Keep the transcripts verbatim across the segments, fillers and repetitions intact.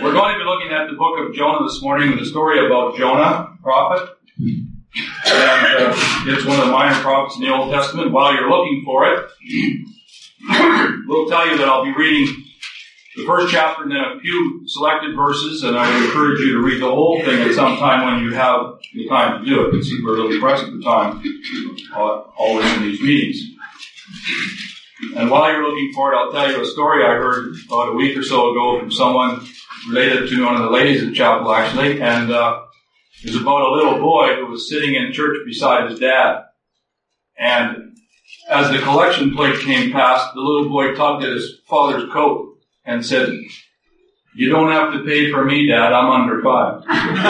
We're going to be looking at the book of Jonah this morning, the story about Jonah, prophet. And uh, it's one of the minor prophets in the Old Testament. While you're looking for it, we'll tell you that I'll be reading the first chapter and then a few selected verses, and I would encourage you to read the whole thing at some time when you have the time to do it. Because we're really pressed for time, uh, always in these meetings. And while you're looking for it, I'll tell you a story I heard about a week or so ago from someone related to one of the ladies at chapel, actually, and uh, it was about a little boy who was sitting in church beside his dad. And as the collection plate came past, the little boy tugged at his father's coat and said, "You don't have to pay for me, Dad, I'm under five."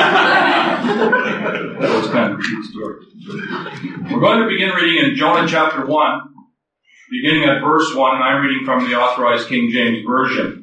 That was kind of a cute story. We're going to begin reading in Jonah chapter one, beginning at verse one, and I'm reading from the Authorized King James Version.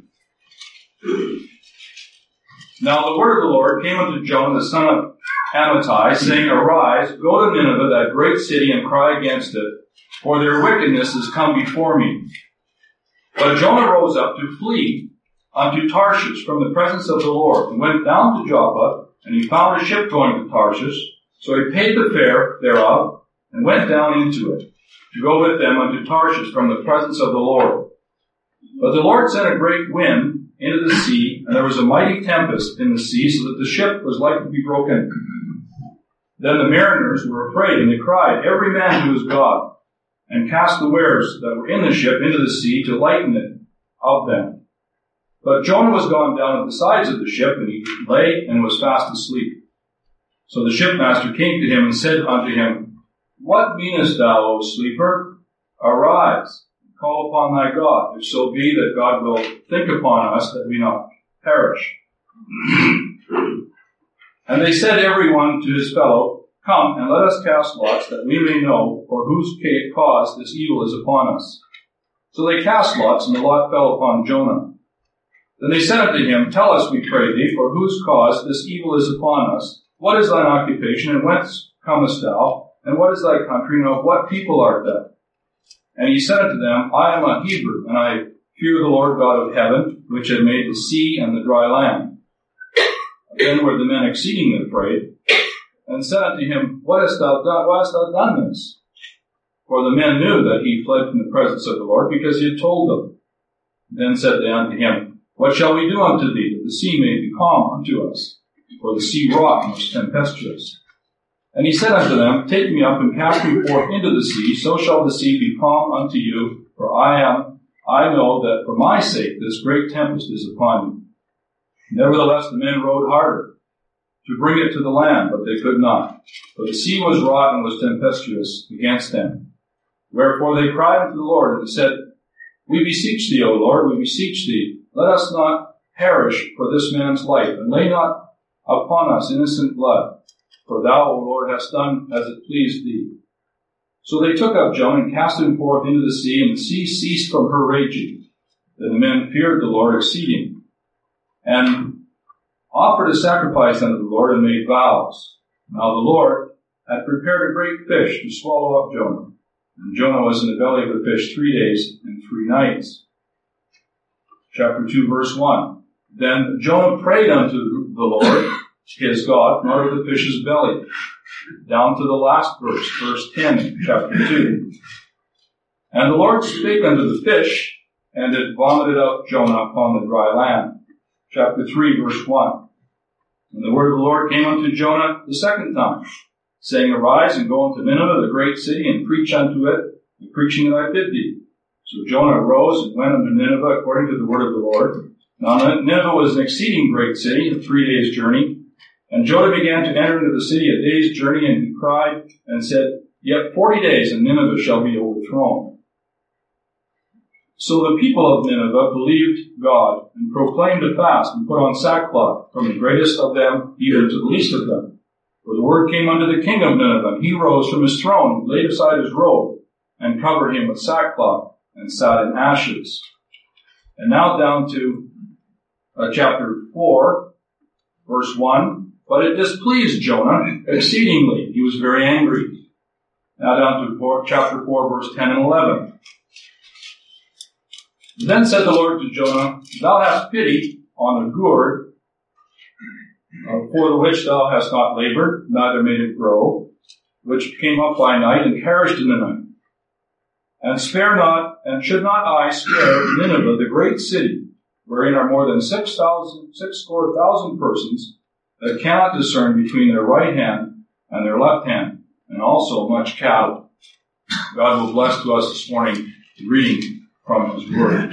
Now the word of the Lord came unto Jonah the son of Amittai, saying, "Arise, go to Nineveh, that great city, and cry against it, for their wickedness is come before me." But Jonah rose up to flee unto Tarshish from the presence of the Lord, and went down to Joppa, and he found a ship going to Tarshish. So he paid the fare thereof, and went down into it, to go with them unto Tarshish from the presence of the Lord. But the Lord sent a great wind into the sea, and there was a mighty tempest in the sea, so that the ship was like to be broken. Then the mariners were afraid, and they cried, every man to his God, and cast the wares that were in the ship into the sea to lighten it of them. But Jonah was gone down at the sides of the ship, and he lay and was fast asleep. So the shipmaster came to him and said unto him, "What meanest thou, O sleeper? Arise, and call upon thy God, if so be that God will think upon us that we not perish." And they said every one to his fellow, "Come, and let us cast lots, that we may know for whose cause this evil is upon us." So they cast lots, and the lot fell upon Jonah. Then they said unto him, "Tell us, we pray thee, for whose cause this evil is upon us. What is thine occupation, and whence comest thou? And what is thy country, and of what people art thou?" And he said unto them, "I am a Hebrew, and I fear the Lord God of heaven, which had made the sea and the dry land." Then were the men exceedingly afraid, and said unto him, "What hast thou done? Why hast thou done this?" For the men knew that he fled from the presence of the Lord, because he had told them. Then said they unto him, "What shall we do unto thee, that the sea may be calm unto us? For the sea wrought and was tempestuous." And he said unto them, "Take me up and cast me forth into the sea, so shall the sea be calm unto you, for I am, I know that for my sake this great tempest is upon you." Nevertheless the men rowed harder to bring it to the land, but they could not. For the sea was wrought and was tempestuous against them. Wherefore they cried unto the Lord, and said, "We beseech thee, O Lord, we beseech thee, let us not perish for this man's life, and lay not upon us innocent blood. For thou, O Lord, hast done as it pleased thee." So they took up Jonah and cast him forth into the sea, and the sea ceased from her raging. Then the men feared the Lord exceeding, and offered a sacrifice unto the Lord, and made vows. Now the Lord had prepared a great fish to swallow up Jonah. And Jonah was in the belly of the fish three days and three nights. Chapter two, verse one. Then Jonah prayed unto the Lord, his God, from out of the fish's belly, down to the last verse, verse ten, chapter two. And the Lord spake unto the fish, and it vomited out Jonah upon the dry land. Chapter three, verse one. And the word of the Lord came unto Jonah the second time, saying, "Arise and go unto Nineveh, the great city, and preach unto it the preaching that I bid thee." So Jonah arose and went unto Nineveh according to the word of the Lord. Now Nineveh was an exceeding great city, a three days' journey. And Jonah began to enter into the city a day's journey, and he cried and said, "Yet forty days, and Nineveh shall be overthrown." So the people of Nineveh believed God, and proclaimed a fast, and put on sackcloth, from the greatest of them even to the least of them. For the word came unto the king of Nineveh, and he rose from his throne, and laid aside his robe, and covered him with sackcloth, and sat in ashes. And now down to uh, chapter four, verse one. But it displeased Jonah exceedingly. He was very angry. Now down to four, chapter four, verse ten and eleven. Then said the Lord to Jonah, "Thou hast pity on a gourd uh, for the which thou hast not labored, neither made it grow, which came up by night and perished in the night. And spare not, and should not I spare Nineveh, the great city, wherein are more than six thousand, six score thousand persons that cannot discern between their right hand and their left hand, and also much cattle. God will bless to us this morning reading from His Word.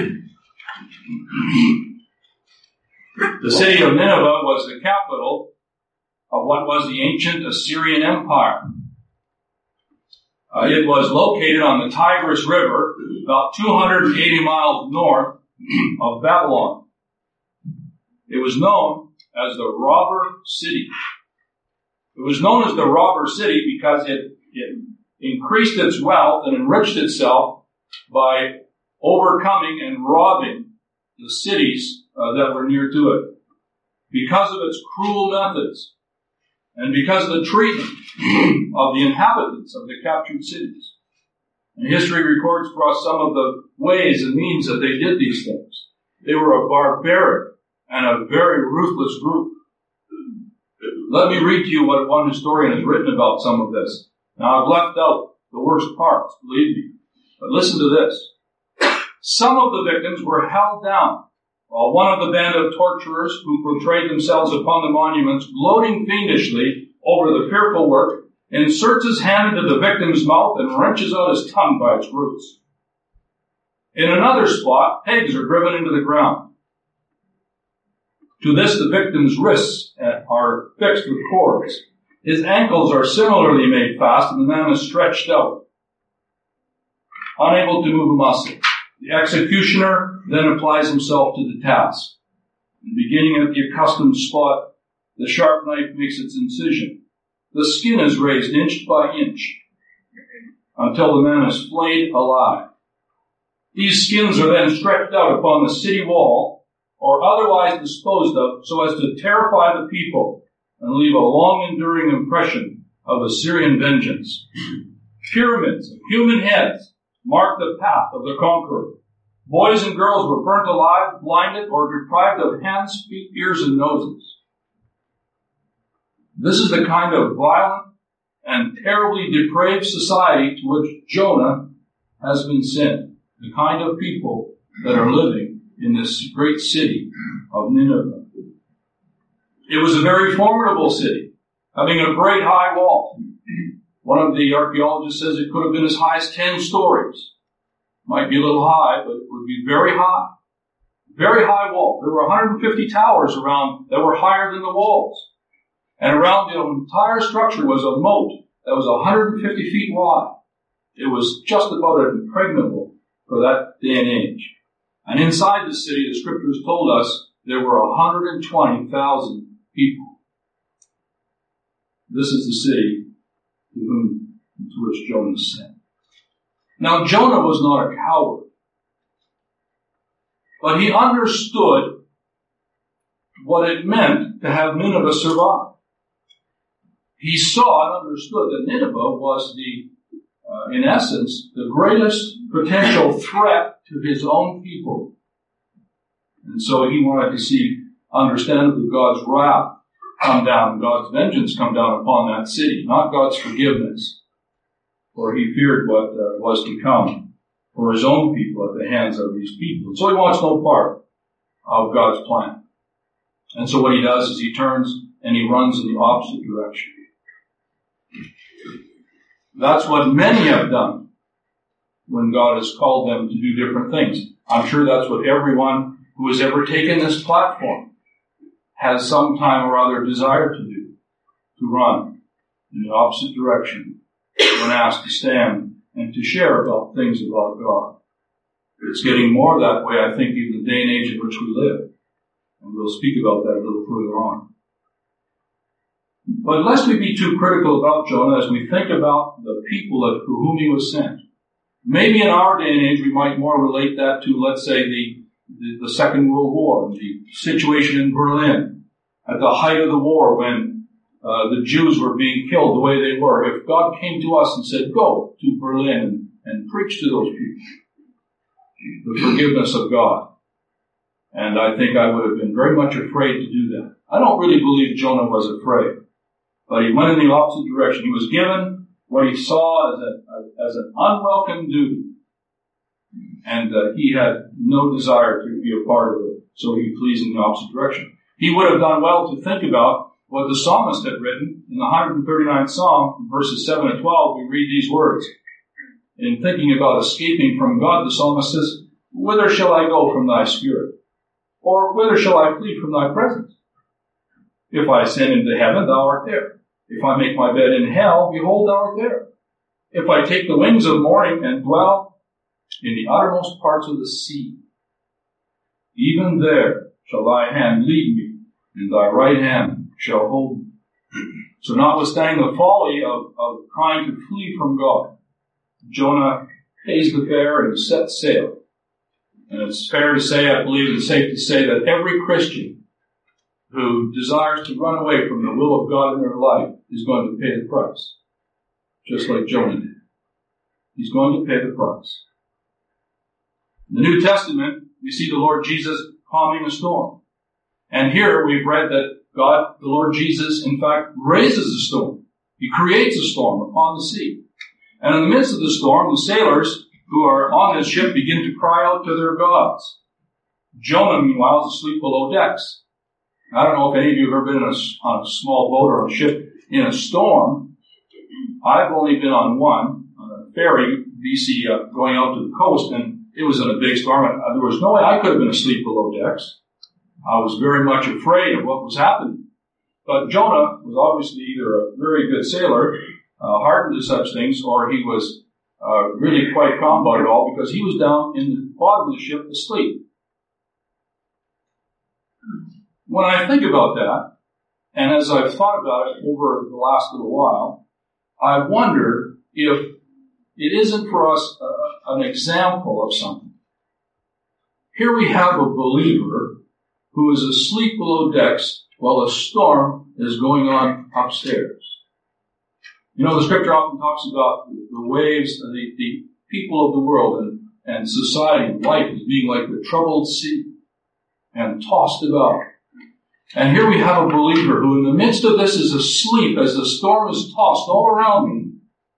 The city of Nineveh was the capital of what was the ancient Assyrian Empire. Uh, it was located on the Tigris River, about two hundred eighty miles north of Babylon. It was known as the Robber City. It was known as the Robber City because it, it increased its wealth and enriched itself by overcoming and robbing the cities uh, that were near to it. Because of its cruel methods, and because of the treatment of the inhabitants of the captured cities. And history records for us some of the ways and means that they did these things. They were a barbaric and a very ruthless group. Let me read to you what one historian has written about some of this. Now, I've left out the worst parts, believe me. But listen to this. Some of the victims were held down, while one of the band of torturers who portrayed themselves upon the monuments, gloating fiendishly over the fearful work, inserts his hand into the victim's mouth and wrenches out his tongue by its roots. In another spot, pegs are driven into the ground. To this, the victim's wrists are fixed with cords. His ankles are similarly made fast, and the man is stretched out, unable to move a muscle. The executioner then applies himself to the task. And beginning at the accustomed spot, the sharp knife makes its incision. The skin is raised inch by inch until the man is flayed alive. These skins are then stretched out upon the city wall or otherwise disposed of so as to terrify the people and leave a long enduring impression of Assyrian vengeance. Pyramids of human heads marked the path of the conqueror. Boys and girls were burnt alive, blinded, or deprived of hands, feet, ears, and noses. This is the kind of violent and terribly depraved society to which Jonah has been sent. The kind of people that are living in this great city of Nineveh. It was a very formidable city, having a great high wall. One of the archaeologists says it could have been as high as ten stories. Might be a little high, but it would be very high. Very high wall. There were one hundred fifty towers around that were higher than the walls. And around the entire structure was a moat that was one hundred fifty feet wide. It was just about impregnable for that day and age. And inside the city, the scriptures told us there were one hundred twenty thousand people. This is the city to whom, to which Jonah is sent. Now, Jonah was not a coward, but he understood what it meant to have Nineveh survive. He saw and understood that Nineveh was the, uh, in essence, the greatest potential threat to his own people. And so he wanted to see, understandably, God's wrath come down, God's vengeance come down upon that city, not God's forgiveness. For he feared what uh, was to come for his own people at the hands of these people. So he wants no part of God's plan. And so what he does is he turns and he runs in the opposite direction. That's what many have done when God has called them to do different things. I'm sure that's what everyone who has ever taken this platform has some time or other desired to do, to run in the opposite direction when asked to stand and to share about things about God. It's getting more that way, I think, in the day and age in which we live. And we'll speak about that a little further on. But lest we be too critical about Jonah as we think about the people to whom he was sent. Maybe in our day and age we might more relate that to, let's say, the, the, the Second World War, the situation in Berlin, at the height of the war when uh, the Jews were being killed the way they were. If God came to us and said, go to Berlin and, and preach to those people the forgiveness of God, And I think I would have been very much afraid to do that. I don't really believe Jonah was afraid. But he went in the opposite direction. He was given what he saw as, a, as an unwelcome duty. And uh, he had no desire to be a part of it. So he flees in the opposite direction. He would have done well to think about what the psalmist had written. In the one hundred thirty-ninth Psalm, verses seven and twelve, we read these words. In thinking about escaping from God, the psalmist says, "Whither shall I go from thy spirit? Or whither shall I flee from thy presence? If I ascend into heaven, thou art there. If I make my bed in hell, behold, thou art there. If I take the wings of morning and dwell in the uttermost parts of the sea, even there shall thy hand lead me, and thy right hand shall hold me." So notwithstanding the folly of, of trying to flee from God, Jonah pays the fare and sets sail. And it's fair to say, I believe it's safe to say, that every Christian who desires to run away from the will of God in their life is going to pay the price. Just like Jonah did. He's going to pay the price. In the New Testament, we see the Lord Jesus calming a storm. And here we've read that God, the Lord Jesus, in fact, raises a storm. He creates a storm upon the sea. And in the midst of the storm, the sailors who are on this ship begin to cry out to their gods. Jonah, meanwhile, is asleep below decks. I don't know if any of you have ever been on a, on a small boat or a ship in a storm. I've only been on one, on a ferry, B C, uh, going out to the coast, and it was in a big storm. And there was no way I could have been asleep below decks. I was very much afraid of what was happening. But Jonah was obviously either a very good sailor, uh, hardened to such things, or he was uh, really quite calm about it all, because he was down in the bottom of the ship asleep. When I think about that, and as I've thought about it over the last little while, I wonder if it isn't for us uh, an example of something. Here we have a believer who is asleep below decks while a storm is going on upstairs. You know, the scripture often talks about the waves, the, the people of the world and, and society and life as being like the troubled sea and tossed about. And here we have a believer who in the midst of this is asleep as the storm is tossed all around me.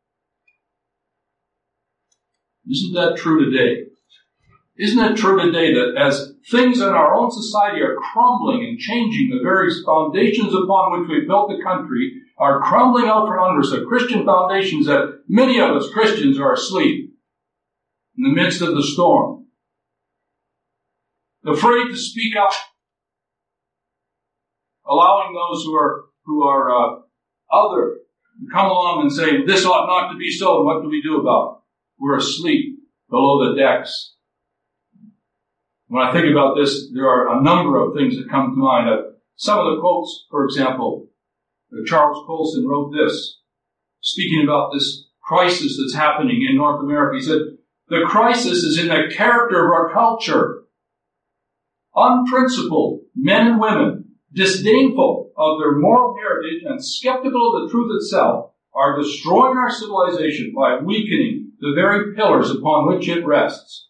Isn't that true today? Isn't it true today that as things in our own society are crumbling and changing, the very foundations upon which we built the country are crumbling out from under us, the Christian foundations that many of us Christians are asleep in the midst of the storm, afraid to speak up, allowing those who are who are uh, other to come along and say, "This ought not to be so, and what do we do about it?" We're asleep below the decks. When I think about this, there are a number of things that come to mind. Uh, some of the quotes, for example, uh, Charles Colson wrote this, speaking about this crisis that's happening in North America. He said, "The crisis is in the character of our culture. Unprincipled men and women, disdainful of their moral heritage and skeptical of the truth itself, are destroying our civilization by weakening the very pillars upon which it rests."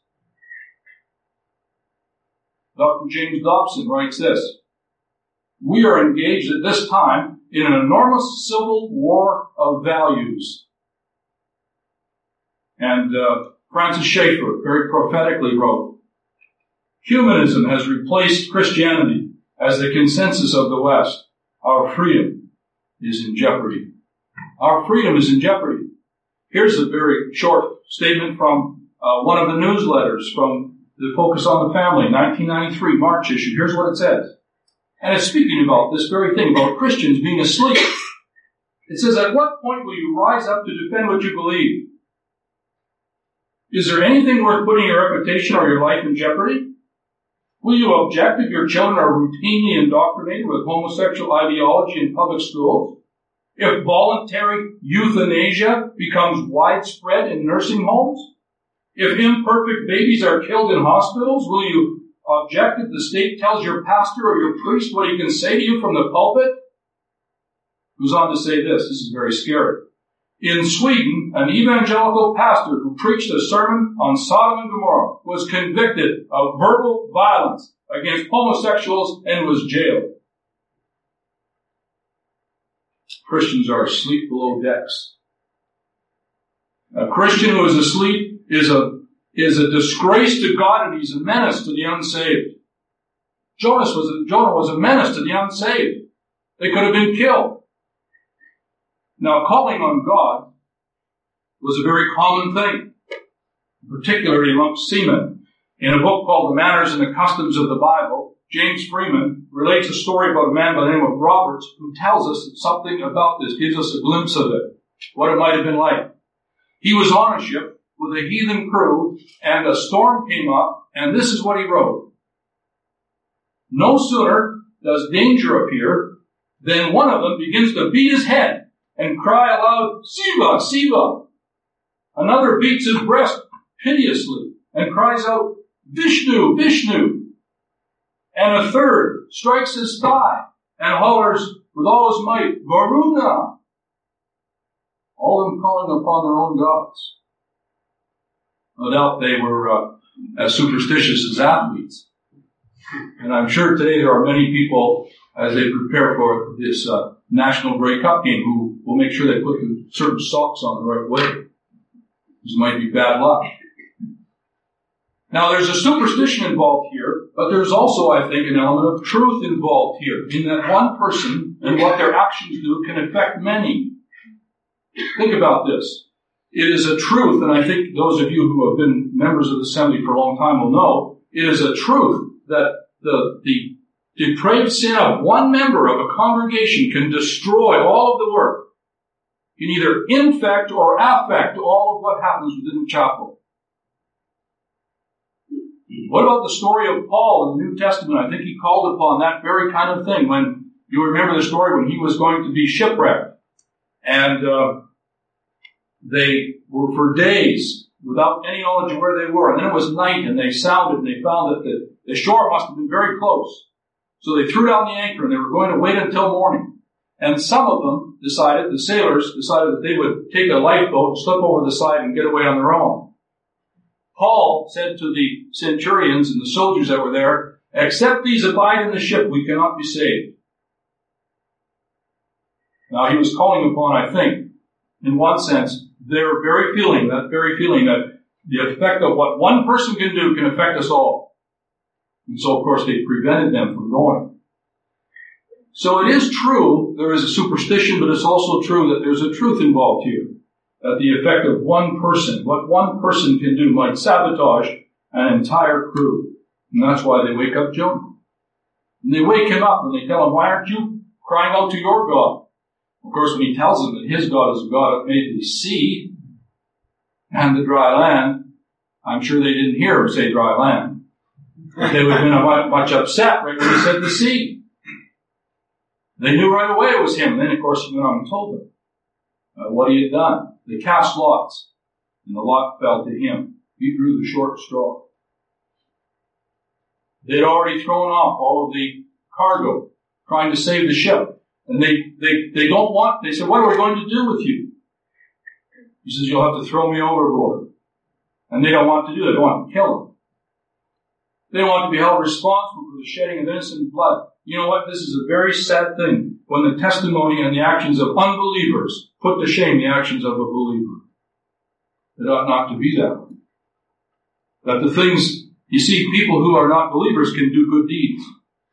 Doctor James Dobson writes this, "We are engaged at this time in an enormous civil war of values." And uh, Francis Schaeffer very prophetically wrote, "Humanism has replaced Christianity as the consensus of the West. Our freedom is in jeopardy." Our freedom is in jeopardy. Here's a very short statement from uh, one of the newsletters from the Focus on the Family, nineteen ninety-three, March issue. Here's what it says. And it's speaking about this very thing, about Christians being asleep. It says, "At what point will you rise up to defend what you believe? Is there anything worth putting your reputation or your life in jeopardy? Will you object if your children are routinely indoctrinated with homosexual ideology in public schools? If voluntary euthanasia becomes widespread in nursing homes? If imperfect babies are killed in hospitals, will you object if the state tells your pastor or your priest what he can say to you from the pulpit?" Goes on to say this, this is very scary. "In Sweden, an evangelical pastor who preached a sermon on Sodom and Gomorrah was convicted of verbal violence against homosexuals and was jailed. Christians are asleep below decks. A Christian who is asleep is a, is a disgrace to God, and he's a menace to the unsaved. Jonas was a, Jonah was a menace to the unsaved. They could have been killed. Now, calling on God was a very common thing, particularly amongst seamen. In a book called The Manners and the Customs of the Bible, James Freeman relates a story about a man by the name of Roberts who tells us something about this, gives us a glimpse of it, what it might have been like. He was on a ship with a heathen crew, and a storm came up, and this is what he wrote. No sooner does danger appear than one of them begins to beat his head and cry aloud, Siva, Siva. Another beats his breast piteously and cries out, Vishnu, Vishnu. And a third strikes his thigh and hollers with all his might, Varuna. All of them calling upon their own gods. No doubt they were uh, as superstitious as athletes. And I'm sure today there are many people, as they prepare for this uh, National Grey Cup game, who will make sure they put the certain socks on the right way. This might be bad luck. Now, there's a superstition involved here, but there's also, I think, an element of truth involved here, in that one person and what their actions do can affect many. Think about this. It is a truth, and I think those of you who have been members of the assembly for a long time will know, it is a truth that the, the depraved sin of one member of a congregation can destroy all of the work, can either infect or affect all of what happens within the chapel. What about the story of Paul in the New Testament? I think he called upon that very kind of thing when you remember the story when he was going to be shipwrecked. And uh, they were for days without any knowledge of where they were. And then it was night, and they sounded, and they found that the, the shore must have been very close. So they threw down the anchor, and they were going to wait until morning. And some of them decided, the sailors decided that they would take a lifeboat, slip over the side, and get away on their own. Paul said to the centurions and the soldiers that were there, except these abide in the ship, we cannot be saved. Now, he was calling upon, I think, in one sense, their very feeling, that very feeling that the effect of what one person can do can affect us all. And so, of course, they prevented them from going. So it is true, there is a superstition, but it's also true that there's a truth involved here. That the effect of one person, what one person can do, might sabotage an entire crew. And that's why they wake up Jonah. And they wake him up and they tell him, why aren't you crying out to your God? Of course, when he tells them that his God is a God that made the sea and the dry land, I'm sure they didn't hear him say dry land. They would have been much upset right when he said the sea. They knew right away it was him. And then, of course, he went on and told them uh, what he had done. They cast lots, and the lot fell to him. He drew the short straw. They'd already thrown off all of the cargo, trying to save the ship. And they, they, they don't want, they said, what are we going to do with you? He says, you'll have to throw me overboard. And they don't want to do it. They want to kill him. They want to be held responsible for the shedding of innocent blood. You know what? This is a very sad thing when the testimony and the actions of unbelievers put to shame the actions of a believer. It ought not to be that way. That the things, you see, people who are not believers can do good deeds.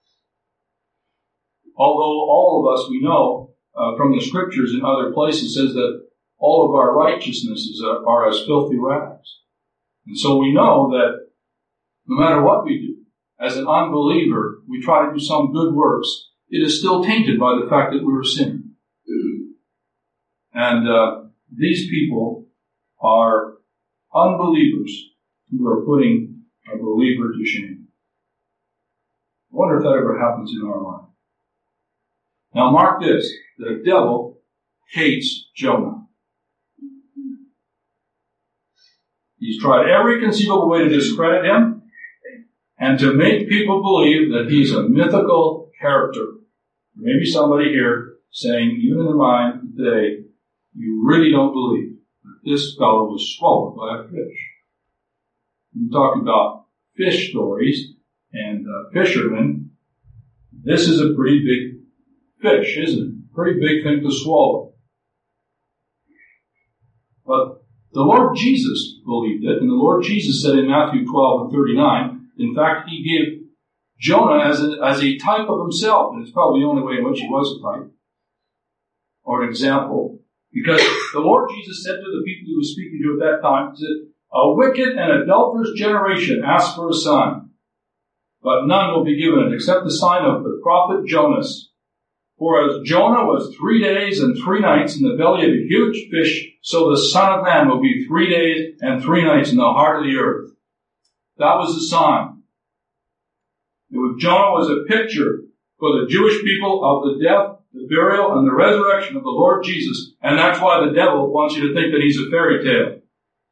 Although all of us, we know uh, from the scriptures and other places, says that all of our righteousnesses are, are as filthy rags. And so we know that no matter what we do, as an unbeliever, we try to do some good works, it is still tainted by the fact that we're a sinner. And uh, these people are unbelievers who are putting a believer to shame. I wonder if that ever happens in our life. Now mark this, the devil hates Jonah. He's tried every conceivable way to discredit him and to make people believe that he's a mythical character. Maybe somebody here saying, even in their mind today, you really don't believe that this fellow was swallowed by a fish. You talk about fish stories. and uh, fishermen, this is a pretty big fish, isn't it? Pretty big thing to swallow. But the Lord Jesus believed it, and the Lord Jesus said in Matthew twelve and thirty-nine, in fact, he gave Jonah as a, as a type of himself, and it's probably the only way in which he was a type, or an example, because the Lord Jesus said to the people he was speaking to at that time, he said, a wicked and adulterous generation asks for a sign, but none will be given it except the sign of the prophet Jonas. For as Jonah was three days and three nights in the belly of a huge fish, so the Son of Man will be three days and three nights in the heart of the earth. That was the sign. It was, Jonah was a picture for the Jewish people of the death, the burial, and the resurrection of the Lord Jesus. And that's why the devil wants you to think that he's a fairy tale.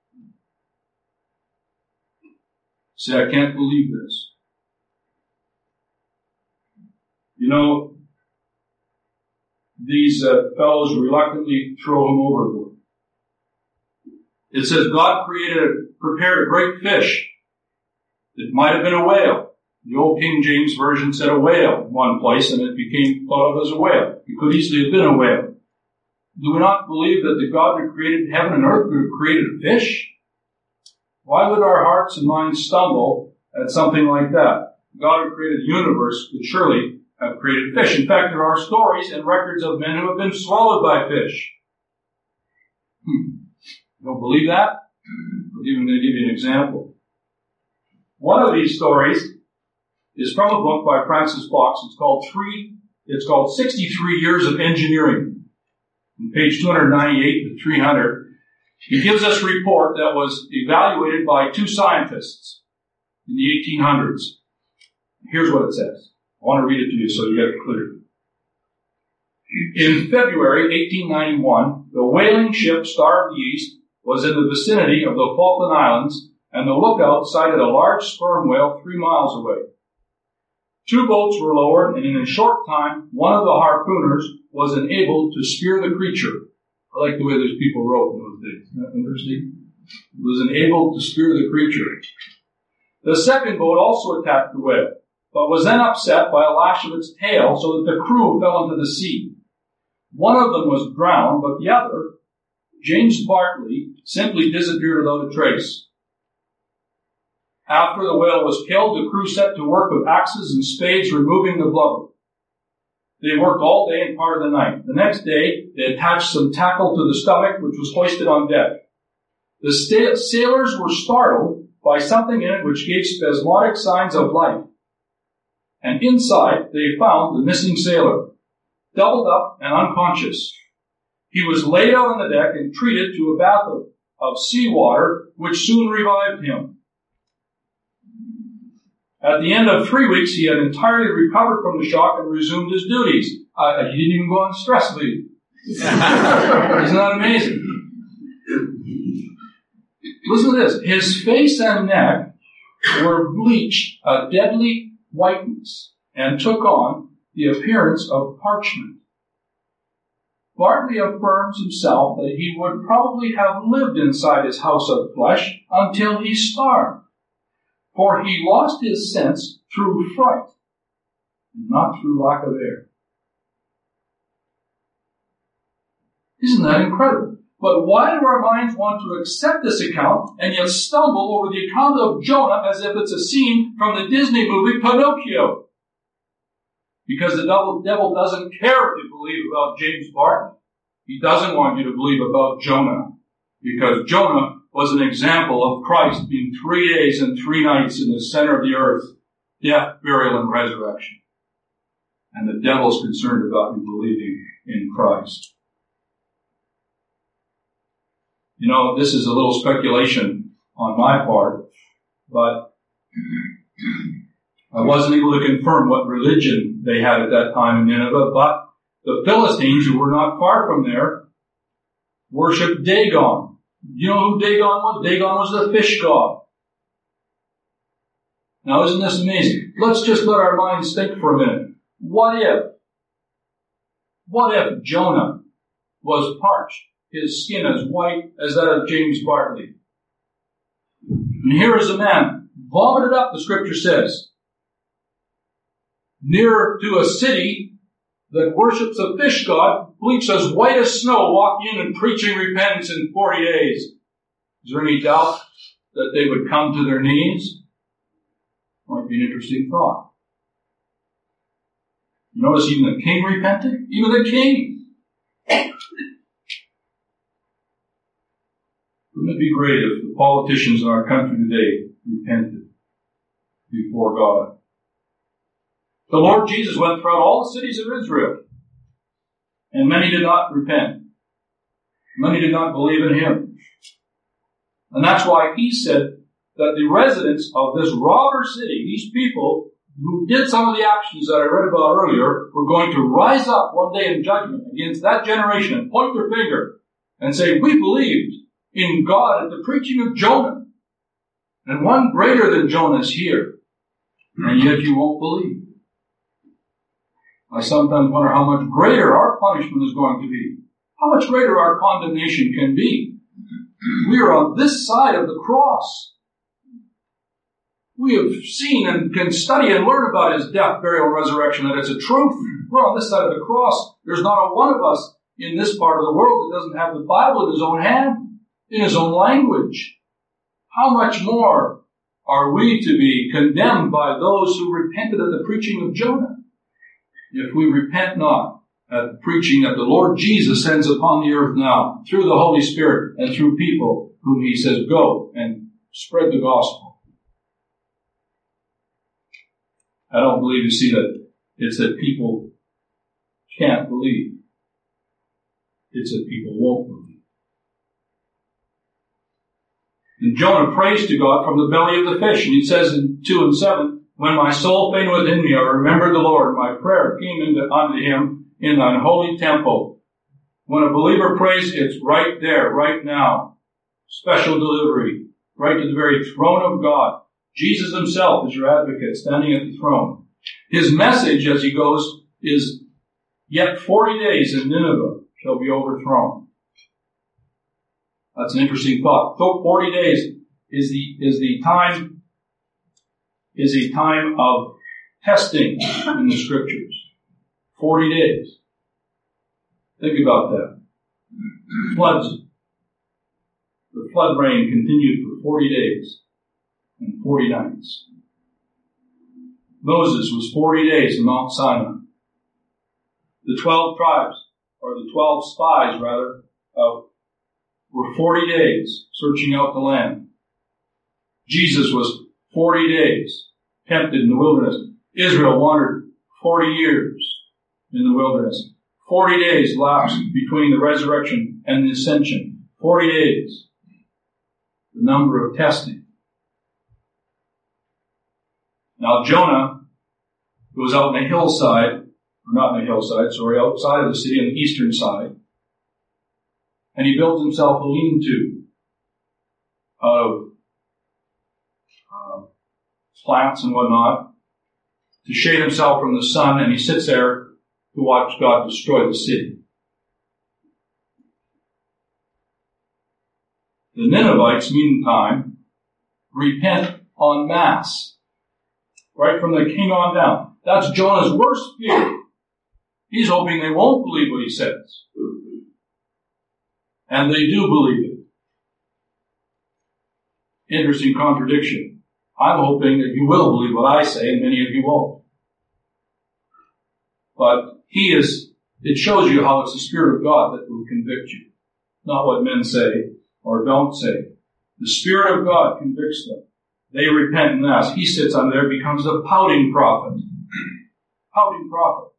Say, I can't believe this. You know, these uh, fellows reluctantly throw him overboard. It says God created, prepared a great fish. It might have been a whale. The old King James Version said a whale in one place, and it became thought of as a whale. It could easily have been a whale. Do we not believe that the God who created heaven and earth could have created a fish? Why would our hearts and minds stumble at something like that? God who created the universe could surely have created fish. In fact, there are stories and records of men who have been swallowed by fish. Hmm. You don't believe that? I'm even going to give you an example. One of these stories is from a book by Francis Fox. It's called three. It's called sixty-three Years of Engineering. On page two ninety-eight to three hundred, he gives us a report that was evaluated by two scientists in the eighteen hundreds. Here's what it says. I want to read it to you so you get it clear. In February eighteen ninety-one, the whaling ship Star of the East was in the vicinity of the Falkland Islands, and the lookout sighted a large sperm whale three miles away. Two boats were lowered, and in a short time, one of the harpooners was enabled to spear the creature. I like the way those people wrote in those days. Isn't that interesting? It was enabled to spear the creature. The second boat also attacked the whale, but was then upset by a lash of its tail so that the crew fell into the sea. One of them was drowned, but the other, James Bartley, simply disappeared without a trace. After the whale was killed, the crew set to work with axes and spades removing the blubber. They worked all day and part of the night. The next day, they attached some tackle to the stomach, which was hoisted on deck. The sta- sailors were startled by something in it which gave spasmodic signs of life. And inside, they found the missing sailor, doubled up and unconscious. He was laid out on the deck and treated to a bath of, of seawater, which soon revived him. At the end of three weeks, he had entirely recovered from the shock and resumed his duties. Uh, he didn't even go on stress leave. Isn't that amazing? Listen to this. His face and neck were bleached a deadly whiteness and took on the appearance of parchment. Bartley affirms himself that he would probably have lived inside his house of flesh until he starved, for he lost his sense through fright, not through lack of air. Isn't that incredible? But why do our minds want to accept this account and yet stumble over the account of Jonah as if it's a scene from the Disney movie Pinocchio? Because the devil doesn't care if you believe about James Barton. He doesn't want you to believe about Jonah. Because Jonah was an example of Christ being three days and three nights in the center of the earth, death, burial, and resurrection. And the devil's concerned about you believing in Christ. You know, this is a little speculation on my part, but I wasn't able to confirm what religion they had at that time in Nineveh, but the Philistines, who were not far from there, worshipped Dagon. You know who Dagon was? Dagon was the fish god. Now, isn't this amazing? Let's just let our minds think for a minute. What if, what if Jonah was parched, his skin as white as that of James Bartley? And here is a man, vomited up, the scripture says, near to a city that worships a fish god, bleached as white as snow, walk in and preaching repentance in forty days. Is there any doubt that they would come to their knees? Might be an interesting thought. Notice even the king repented? Even the king. Wouldn't it be great if the politicians in our country today repented before God? The Lord Jesus went throughout all the cities of Israel, and many did not repent. Many did not believe in Him. And that's why He said that the residents of this robber city, these people who did some of the actions that I read about earlier, were going to rise up one day in judgment against that generation and point their finger and say, we believed in God at the preaching of Jonah. And one greater than Jonah is here. And yet you won't believe. I sometimes wonder how much greater our punishment is going to be. How much greater our condemnation can be. We are on this side of the cross. We have seen and can study and learn about His death, burial, and resurrection, that it's a truth. We're on this side of the cross. There's not a one of us in this part of the world that doesn't have the Bible in his own hand, in his own language. How much more are we to be condemned by those who repented at the preaching of Jonah? If we repent not at the preaching that the Lord Jesus sends upon the earth now, through the Holy Spirit and through people whom He says, go and spread the gospel. I don't believe, you see, that it's that people can't believe. It's that people won't believe. And Jonah prays to God from the belly of the fish, and he says in two and seven, when my soul fainted within me, I remembered the Lord. My prayer came into, unto Him in thine holy temple. When a believer prays, it's right there, right now. Special delivery, right to the very throne of God. Jesus Himself is your advocate, standing at the throne. His message, as He goes, is, yet forty days and Nineveh shall be overthrown. That's an interesting thought. So forty days is the, is the time, is a time of testing in the Scriptures. Forty days. Think about that. Floods. The flood rain continued for forty days and forty nights. Moses was forty days in Mount Sinai. The twelve tribes, or the twelve spies rather, uh, were forty days searching out the land. Jesus was forty days tempted in the wilderness. Israel wandered forty years in the wilderness. Forty days lapsed between the resurrection and the ascension. Forty days. The number of testing. Now Jonah goes out on a hillside, or not on a hillside, sorry, outside of the city on the eastern side, and he builds himself a lean-to of uh, plants and whatnot to shade himself from the sun, and he sits there to watch God destroy the city. The Ninevites, meantime, repent en masse. Right from the king on down. That's Jonah's worst fear. He's hoping they won't believe what he says. And they do believe it. Interesting contradiction. I'm hoping that you will believe what I say, and many of you won't. But he is, it shows you how it's the Spirit of God that will convict you. Not what men say or don't say. The Spirit of God convicts them. They repent and ask. He sits on there, becomes a pouting prophet. Pouting prophet.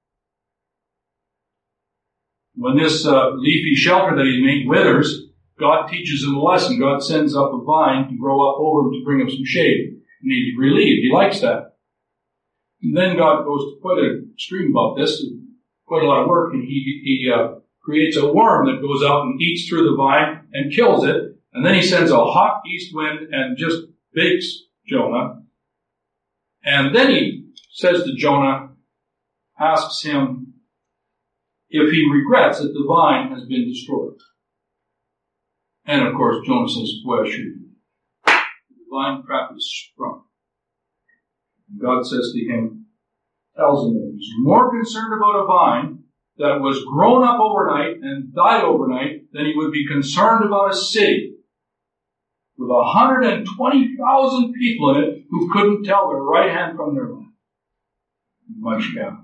When this uh, leafy shelter that he made withers, God teaches him a lesson. God sends up a vine to grow up over him to bring him some shade. And he's relieved. He likes that. And then God goes to quite an extreme about this, quite a lot of work, and he, he uh, creates a worm that goes out and eats through the vine and kills it. And then he sends a hot east wind and just bakes Jonah. And then he says to Jonah, asks him if he regrets that the vine has been destroyed. And of course, Jonah says, well, should be. The vine trap is sprung. And God says to him, tells him that he's more concerned about a vine that was grown up overnight and died overnight than he would be concerned about a city with one hundred twenty thousand people in it who couldn't tell their right hand from their left. Much gap.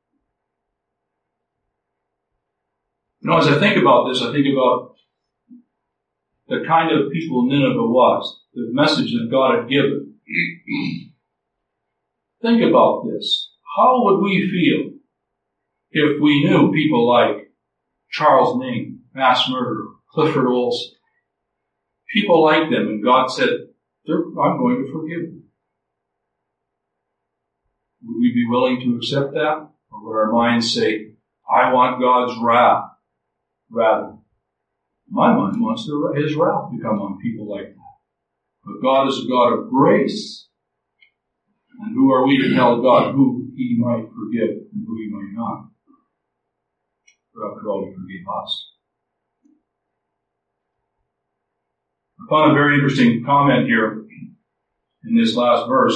You know, as I think about this, I think about the kind of people Nineveh was, the message that God had given. Think about this. How would we feel if we knew people like Charles Ning, mass murderer, Clifford Olson, people like them, and God said, I'm going to forgive them? Would we be willing to accept that? Or would our minds say, I want God's wrath? Rather, my mind wants his wrath to come on people like that. But God is a God of grace. And who are we to tell God who he might forgive and who he might not? God could only forgive us. I found a very interesting comment here in this last verse.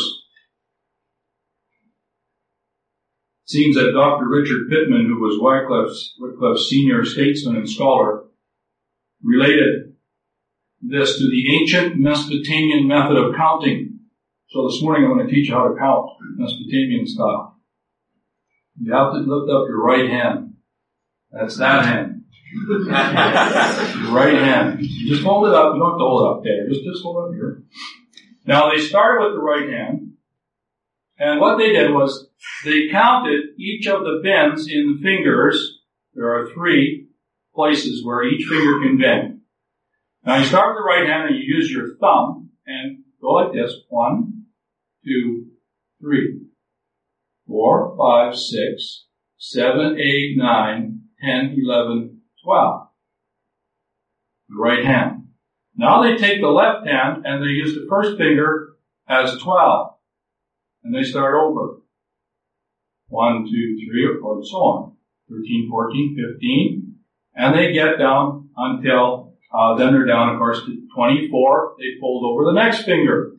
It seems that Doctor Richard Pittman, who was Wycliffe's, Wycliffe's senior statesman and scholar, related this to the ancient Mesopotamian method of counting. So this morning I'm going to teach you how to count Mesopotamian style. You have to lift up your right hand. That's that hand. Your right hand. You just hold it up. You don't have to hold it up there. Just, just hold it up here. Now they started with the right hand. And what they did was they counted each of the bends in the fingers. There are three places where each finger can bend. Now you start with the right hand and you use your thumb and go like this. One, two, three, four, five, six, seven, eight, nine, ten, eleven, twelve. The right hand. Now they take the left hand and they use the first finger as twelve. And they start over. One, two, three, or four, and so on. thirteen, fourteen, fifteen. And they get down until, uh, then they're down, of course, to twenty-four. They fold over the next finger.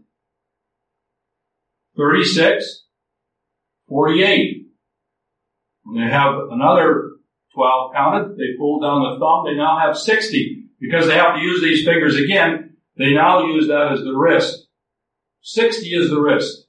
thirty-six, forty-eight. When they have another twelve counted, they pull down the thumb. They now have sixty. Because they have to use these fingers again, they now use that as the wrist. sixty is the wrist.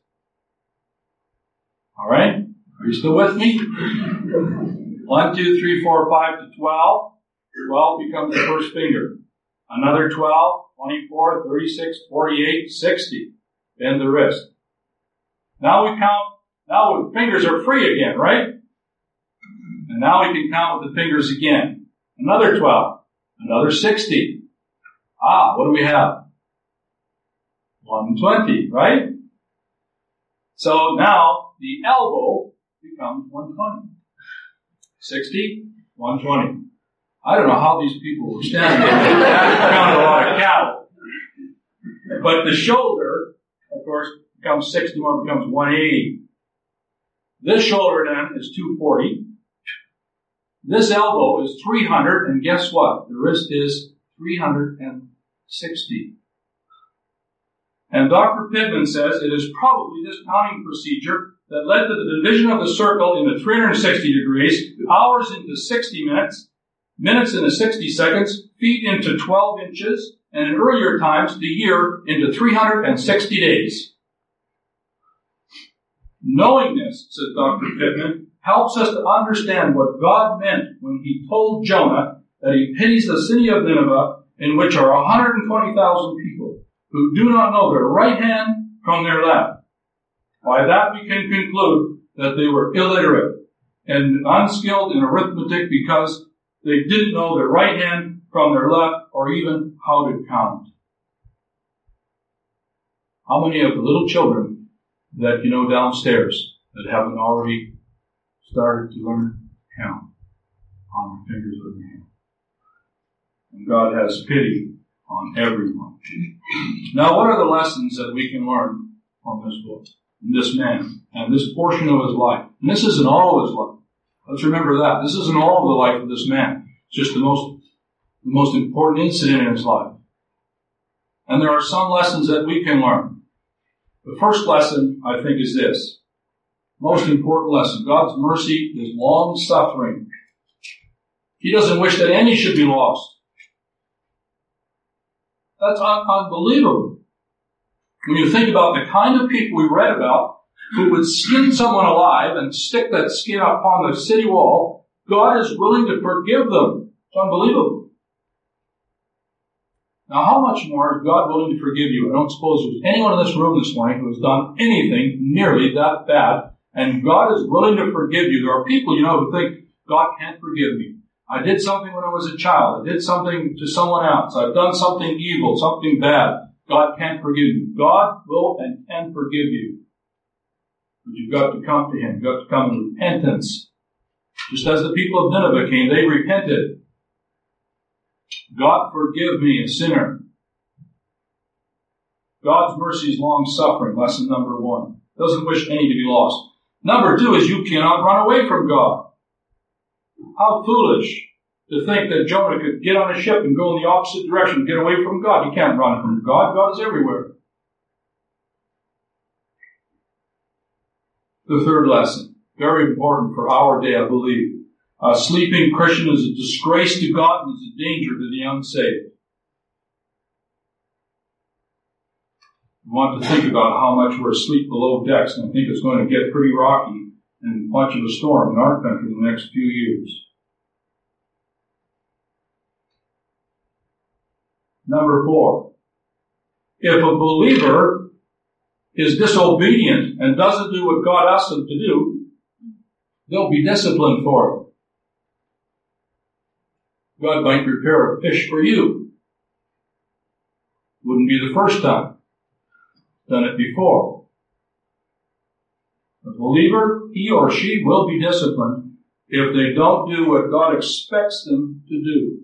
All right? Are you still with me? One, two, three, four, five to twelve. twelve becomes the first finger. Another twelve, twenty-four, thirty-six, forty-eight, sixty. Bend the wrist. Now we count. Now the fingers are free again, right? And now we can count with the fingers again. Another twelve. Another sixty. Ah, what do we have? one twenty, right? So now the elbow becomes one twenty. sixty, one twenty. I don't know how these people were standing there. They counted a lot of cattle. But the shoulder, of course, becomes sixty-one, becomes one eighty. This shoulder then is two forty. This elbow is three hundred, and guess what? The wrist is three hundred sixty. And Doctor Pittman says it is probably this counting procedure that led to the division of the circle into three hundred sixty degrees, hours into sixty minutes, minutes into sixty seconds, feet into twelve inches, and in earlier times, the year into three hundred sixty days. Knowing this, says Doctor Pittman, helps us to understand what God meant when he told Jonah that he pities the city of Nineveh, in which are one hundred twenty thousand people who do not know their right hand from their left. By that we can conclude that they were illiterate and unskilled in arithmetic because they didn't know their right hand from their left or even how to count. How many of the little children that you know downstairs that haven't already started to learn to count on the fingers of their hand? And God has pity on everyone. Now, what are the lessons that we can learn from this book, and this man, and this portion of his life? And this isn't all of his life. Let's remember that. This isn't all of the life of this man. It's just the most, the most important incident in his life. And there are some lessons that we can learn. The first lesson, I think, is this. Most important lesson. God's mercy is long-suffering. He doesn't wish that any should be lost. That's un- unbelievable. When you think about the kind of people we read about who would skin someone alive and stick that skin upon the city wall, God is willing to forgive them. It's unbelievable. Now, how much more is God willing to forgive you? I don't suppose there's anyone in this room this morning who has done anything nearly that bad, and God is willing to forgive you. There are people, you know, who think, God can't forgive me. I did something when I was a child. I did something to someone else. I've done something evil, something bad. God can't forgive you. God will and can forgive you. But you've got to come to Him. You've got to come in repentance. Just as the people of Nineveh came, they repented. God, forgive me, a sinner. God's mercy is long-suffering, lesson number one. Doesn't wish any to be lost. Number two is you cannot run away from God. How foolish to think that Jonah could get on a ship and go in the opposite direction, get away from God. You can't run from God. God is everywhere. The third lesson, very important for our day, I believe. A sleeping Christian is a disgrace to God and is a danger to the unsaved. We want to think about how much we're asleep below decks, and I think it's going to get pretty rocky and much of a storm in our country in the next few years. Number four, if a believer is disobedient and doesn't do what God asks them to do, they'll be disciplined for it. God might prepare a fish for you. Wouldn't be the first time. Done it before. A believer, he or she will be disciplined if they don't do what God expects them to do.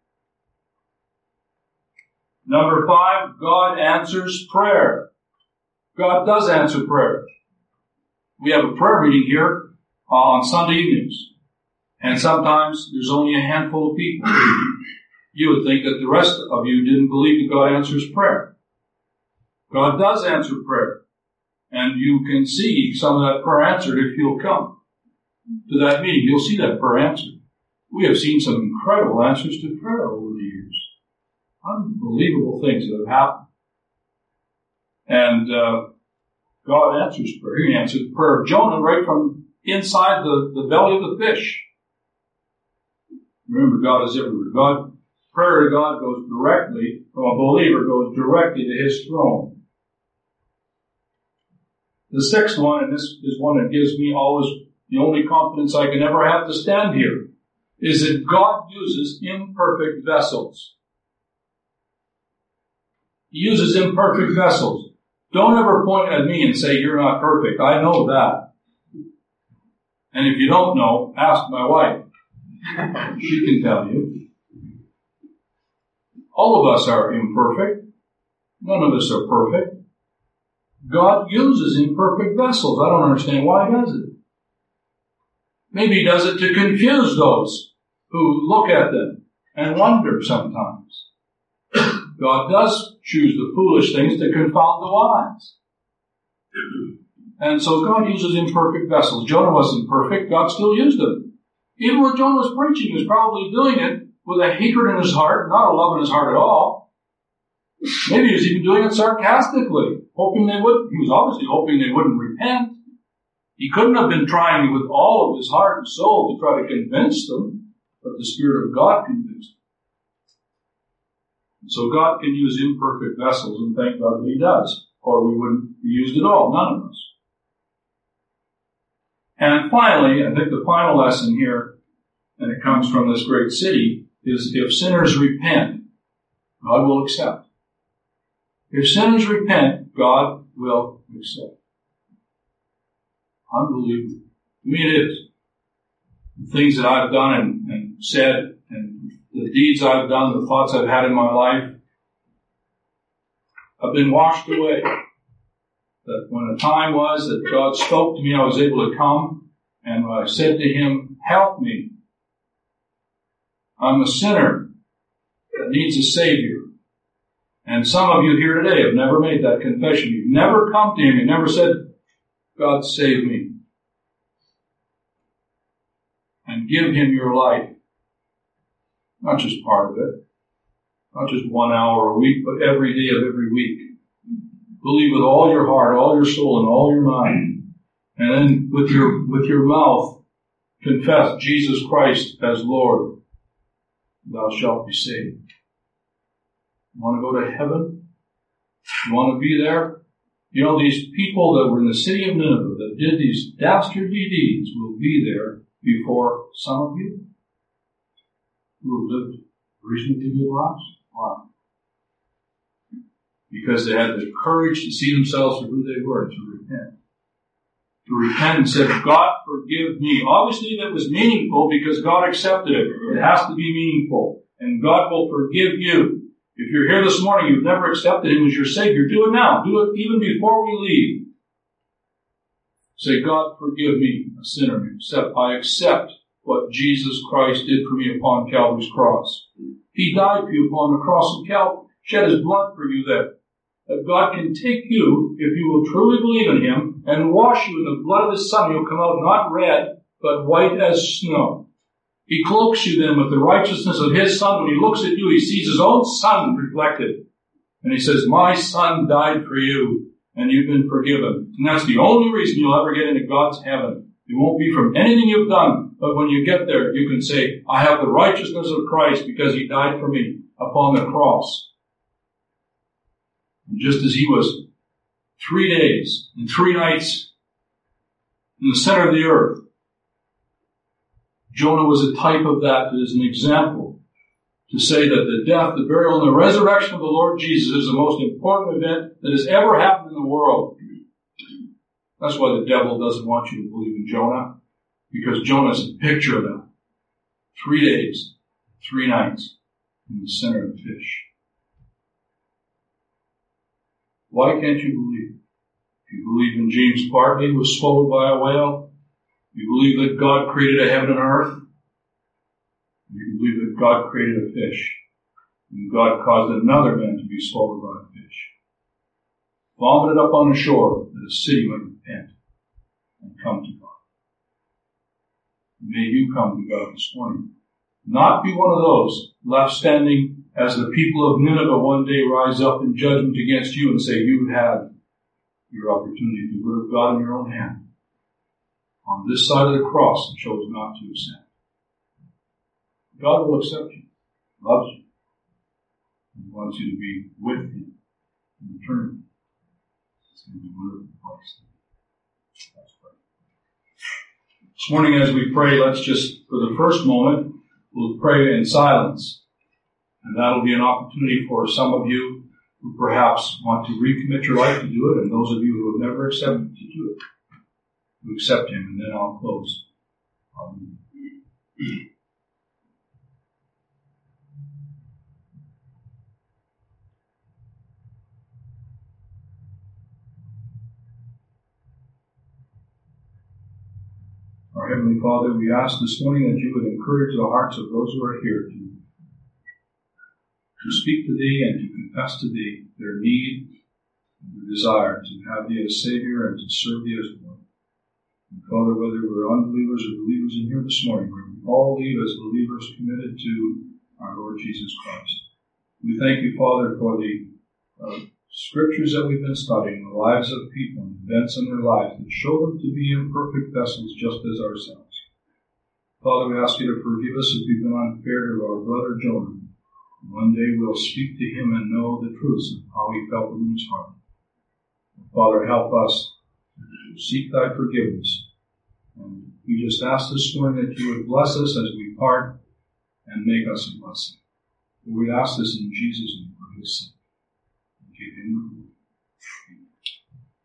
Number five, God answers prayer. God does answer prayer. We have a prayer meeting here uh, on Sunday evenings. And sometimes there's only a handful of people. You would think that the rest of you didn't believe that God answers prayer. God does answer prayer. And you can see some of that prayer answered if you'll come to that meeting. You'll see that prayer answered. We have seen some incredible answers to prayer over the years. Unbelievable things that have happened. And uh, God answers prayer. He answered the prayer of Jonah right from inside the, the belly of the fish. Remember, God is everywhere. God, prayer to God goes directly, from a believer, goes directly to His throne. The sixth one, and this is one that gives me always the only confidence I can ever have to stand here, is that God uses imperfect vessels. He uses imperfect vessels. Don't ever point at me and say, you're not perfect. I know that. And if you don't know, ask my wife. She can tell you. All of us are imperfect. None of us are perfect. God uses imperfect vessels. I don't understand why He does it. Maybe He does it to confuse those who look at them and wonder sometimes. God does choose the foolish things to confound the wise. And so God uses imperfect vessels. Jonah wasn't perfect. God still used them. Even when Jonah was preaching, he was probably doing it with a hatred in his heart, not a love in his heart at all. Maybe he was even doing it sarcastically, hoping they would. He was obviously hoping they wouldn't repent. He couldn't have been trying with all of his heart and soul to try to convince them, but the Spirit of God convinced them. So God can use imperfect vessels, and thank God that He does, or we wouldn't be used at all, none of us. And finally, I think the final lesson here, and it comes from this great city, is if sinners repent, God will accept. If sinners repent, God will accept. Unbelievable. I mean, it is. The things that I've done and, and said, and the deeds I've done, the thoughts I've had in my life, have been washed away. That when the time was that God spoke to me, I was able to come, and I said to Him, help me. I'm a sinner that needs a Savior. And some of you here today have never made that confession. You've never come to Him. You've never said, God, save me. and give Him your life. Not just part of it. Not just one hour a week, but every day of every week. Believe with all your heart, all your soul, and all your mind. And then with your, with your mouth, confess Jesus Christ as Lord. Thou shalt be saved. You want to go to heaven? You want to be there? You know, these people that were in the city of Nineveh that did these dastardly deeds will be there before some of you who have lived reasonably good lives. Why? Because they had the courage to see themselves for who they were and to repent. To repent and said, God, forgive me. Obviously that was meaningful because God accepted it. It has to be meaningful. And God will forgive you. If you're here this morning, you've never accepted Him as your Savior, do it now. Do it even before we leave. Say, God, forgive me, a sinner. Except I accept what Jesus Christ did for me upon Calvary's cross. He died for you upon the cross of Calvary, shed His blood for you there. That God can take you, if you will truly believe in Him, and wash you in the blood of His Son. You'll come out not red, but white as snow. He cloaks you then with the righteousness of His Son. When He looks at you, He sees His own Son reflected. And He says, my Son died for you, and you've been forgiven. And that's the only reason you'll ever get into God's heaven. It won't be from anything you've done, but when you get there, you can say, I have the righteousness of Christ because He died for me upon the cross. And just as He was three days and three nights in the center of the earth, Jonah was a type of that as an example to say that the death, the burial, and the resurrection of the Lord Jesus is the most important event that has ever happened in the world. That's why the devil doesn't want you to believe in Jonah, because Jonah is a picture of that. Three days, three nights in the center of the fish. Why can't you believe? If you believe in James Bartley who was swallowed by a whale, you believe that God created a heaven and earth, you believe that God created a fish, and God caused another man to be swallowed by a fish, vomited up on the shore that a city might repent and come to God. May you come to God this morning. Not be one of those left standing as the people of Nineveh one day rise up in judgment against you and say, you had your opportunity, the word of God in your own hand, on this side of the cross, and chose not to accept. God will accept you, loves you, and wants you to be with Him in eternity. It's going to be a wonderful place. Let's pray. This morning as we pray, let's just, for the first moment, we'll pray in silence. And that'll be an opportunity for some of you who perhaps want to recommit your life to do it, and those of you who have never accepted to do it, to accept Him, and then I'll close. Um, Our Heavenly Father, we ask this morning that you would encourage the hearts of those who are here to to speak to Thee and to confess to Thee their need and their desire to have Thee as Savior and to serve Thee as Lord. And Father, whether we're unbelievers or believers in here this morning, we all leave as believers committed to our Lord Jesus Christ. We thank You, Father, for the uh, scriptures that we've been studying, the lives of people and events in their lives that show them to be imperfect vessels just as ourselves. Father, we ask You to forgive us if we've been unfair to our brother Jonah. One day we'll speak to him and know the truths of how he felt in his heart. Father, help us to seek Thy forgiveness. And we just ask this morning that You would bless us as we part and make us a blessing. We ask this in Jesus' name for His sake. And give Him the glory.